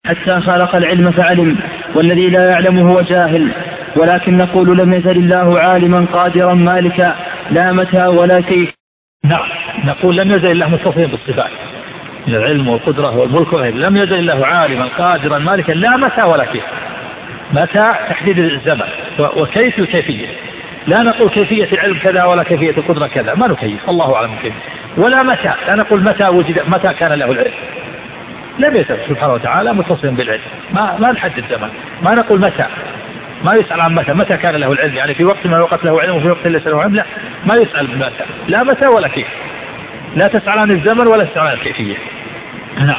حتى خلق العلم فعلم، والذي لا يعلم هو جاهل. ولكن نقول لم يزل الله عالما قادرا مالكا لا متى ولا كيف. نعم، نقول لم يزل الله متصفا بالصفات من العلم والقدرة والملك والهيبة. لم يزل الله عالما قادرا مالكا لا متى ولا كيف. متى تحديد الزمن، وكيف الكيفية. لا نقول كيفية العلم كذا ولا كيفية القدرة كذا، ما نكيف، الله أعلم كيف. ولا متى، لا نقول متى وجد، متى كان له العلم. لم يزل سبحانه وتعالى متصفا بالعلم، ما نحدد زمن، ما نقول متى، ما يسأل عن متى كان له العلم، يعني في وقت ما وقت له علم وفي وقت ليس له علم. لا، ما يسأل متى، لا متى ولا كيف. لا تسأل عن الزمن ولا تسأل عن الكيفية. نعم.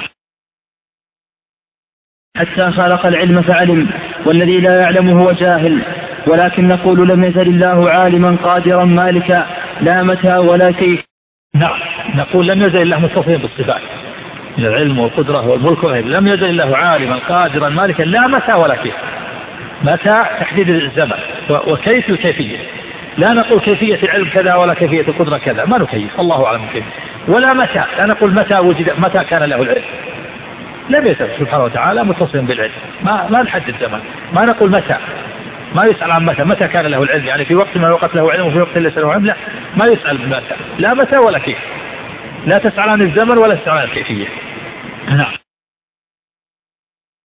حتى خلق العلم فعلم، والذي لا يعلم هو جاهل. ولكن نقول لم يزل الله عالما قادرا مالكا لا متى ولا كيف. نعم، نقول لم يزل الله متصفا بالصفات من العلم والقدرة والملك والهيبة. لم يزل الله عالما قادرا مالكا لا متى ولا كيف. متى تحديد الزمن، وكيف الكيفية. لا نقول كيفية العلم كذا ولا كيفية القدرة كذا، ما نكيف، الله أعلم كيف. ولا متى، لا نقول متى وجد، متى كان له العلم. لم يزل سبحانه وتعالى متصفا بالعلم، ما نحدد زمن، ما نقول متى، ما يسأل عن متى كان له العلم، يعني في وقت ما وقت له علم وفي وقت ليس له علم. لا، ما يسأل متى، لا متى ولا كيف. لا تسأل عن الزمن ولا تسأل عن الكيفية. نعم.